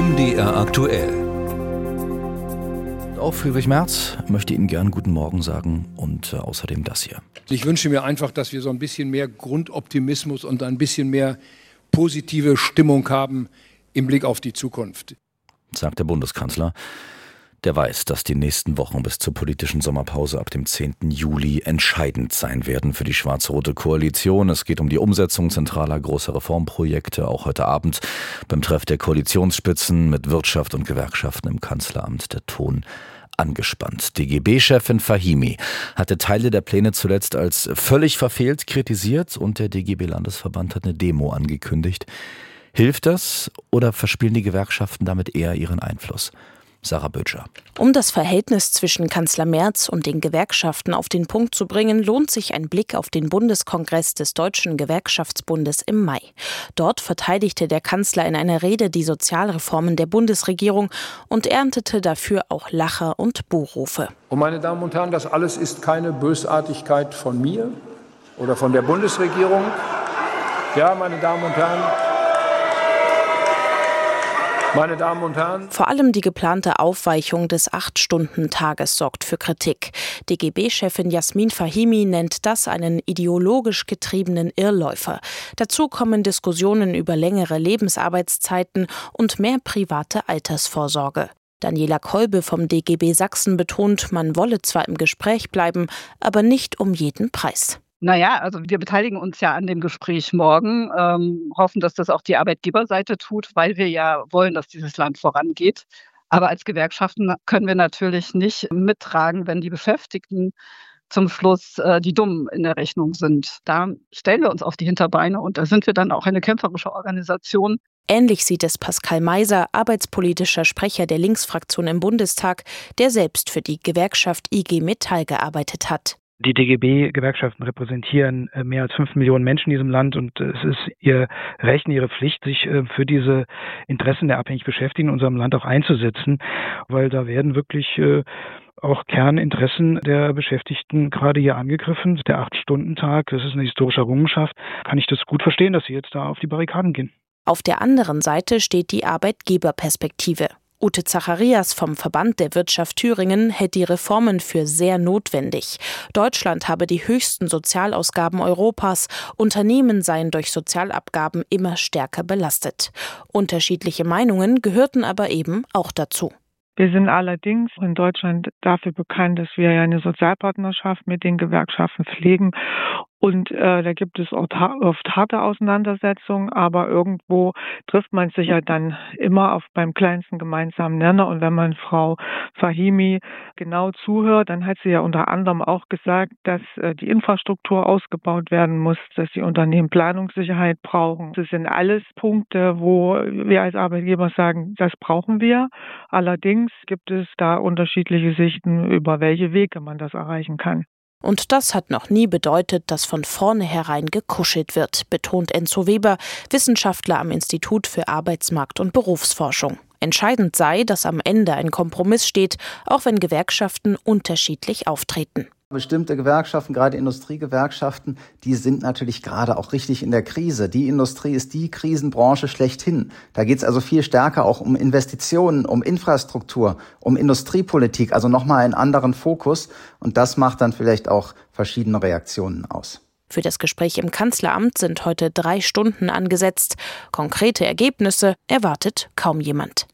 MDR aktuell. Auch Friedrich Merz möchte Ihnen gern guten Morgen sagen und außerdem das hier. Ich wünsche mir einfach, dass wir so ein bisschen mehr Grundoptimismus und ein bisschen mehr positive Stimmung haben im Blick auf die Zukunft. Sagt der Bundeskanzler. Der weiß, dass die nächsten Wochen bis zur politischen Sommerpause ab dem 10. Juli entscheidend sein werden für die schwarz-rote Koalition. Es geht um die Umsetzung zentraler großer Reformprojekte, auch heute Abend beim Treff der Koalitionsspitzen mit Wirtschaft und Gewerkschaften im Kanzleramt. Der Ton angespannt. DGB-Chefin Fahimi hatte Teile der Pläne zuletzt als völlig verfehlt kritisiert und der DGB-Landesverband hat eine Demo angekündigt. Hilft das oder verspielen die Gewerkschaften damit eher ihren Einfluss? Sarah Böttcher. Um das Verhältnis zwischen Kanzler Merz und den Gewerkschaften auf den Punkt zu bringen, lohnt sich ein Blick auf den Bundeskongress des Deutschen Gewerkschaftsbundes im Mai. Dort verteidigte der Kanzler in einer Rede die Sozialreformen der Bundesregierung und erntete dafür auch Lacher und Buhrufe. Und meine Damen und Herren, das alles ist keine Bösartigkeit von mir oder von der Bundesregierung. Ja, meine Damen und Herren, vor allem die geplante Aufweichung des 8-Stunden-Tages sorgt für Kritik. DGB-Chefin Jasmin Fahimi nennt das einen ideologisch getriebenen Irrläufer. Dazu kommen Diskussionen über längere Lebensarbeitszeiten und mehr private Altersvorsorge. Daniela Kolbe vom DGB Sachsen betont, man wolle zwar im Gespräch bleiben, aber nicht um jeden Preis. Naja, also wir beteiligen uns ja an dem Gespräch morgen, hoffen, dass das auch die Arbeitgeberseite tut, weil wir ja wollen, dass dieses Land vorangeht. Aber als Gewerkschaften können wir natürlich nicht mittragen, wenn die Beschäftigten zum Schluss die Dummen in der Rechnung sind. Da stellen wir uns auf die Hinterbeine und da sind wir dann auch eine kämpferische Organisation. Ähnlich sieht es Pascal Meiser, arbeitspolitischer Sprecher der Linksfraktion im Bundestag, der selbst für die Gewerkschaft IG Metall gearbeitet hat. Die DGB-Gewerkschaften repräsentieren mehr als 5 Millionen Menschen in diesem Land und es ist ihr Recht, ihre Pflicht, sich für diese Interessen der abhängig Beschäftigten in unserem Land auch einzusetzen, weil da werden wirklich auch Kerninteressen der Beschäftigten gerade hier angegriffen. Der 8-Stunden-Tag, das ist eine historische Errungenschaft. Kann ich das gut verstehen, dass sie jetzt da auf die Barrikaden gehen. Auf der anderen Seite steht die Arbeitgeberperspektive. Ute Zacharias vom Verband der Wirtschaft Thüringen hält die Reformen für sehr notwendig. Deutschland habe die höchsten Sozialausgaben Europas. Unternehmen seien durch Sozialabgaben immer stärker belastet. Unterschiedliche Meinungen gehörten aber eben auch dazu. Wir sind allerdings in Deutschland dafür bekannt, dass wir eine Sozialpartnerschaft mit den Gewerkschaften pflegen. Und da gibt es oft harte Auseinandersetzungen, aber irgendwo trifft man sich ja dann immer beim kleinsten gemeinsamen Nenner. Und wenn man Frau Fahimi genau zuhört, dann hat sie ja unter anderem auch gesagt, dass die Infrastruktur ausgebaut werden muss, dass die Unternehmen Planungssicherheit brauchen. Das sind alles Punkte, wo wir als Arbeitgeber sagen, das brauchen wir. Allerdings gibt es da unterschiedliche Sichten, über welche Wege man das erreichen kann. Und das hat noch nie bedeutet, dass von vornherein gekuschelt wird, betont Enzo Weber, Wissenschaftler am Institut für Arbeitsmarkt- und Berufsforschung. Entscheidend sei, dass am Ende ein Kompromiss steht, auch wenn Gewerkschaften unterschiedlich auftreten. Bestimmte Gewerkschaften, gerade Industriegewerkschaften, die sind natürlich gerade auch richtig in der Krise. Die Industrie ist die Krisenbranche schlechthin. Da geht es also viel stärker auch um Investitionen, um Infrastruktur, um Industriepolitik, also nochmal einen anderen Fokus. Und das macht dann vielleicht auch verschiedene Reaktionen aus. Für das Gespräch im Kanzleramt sind heute 3 Stunden angesetzt. Konkrete Ergebnisse erwartet kaum jemand.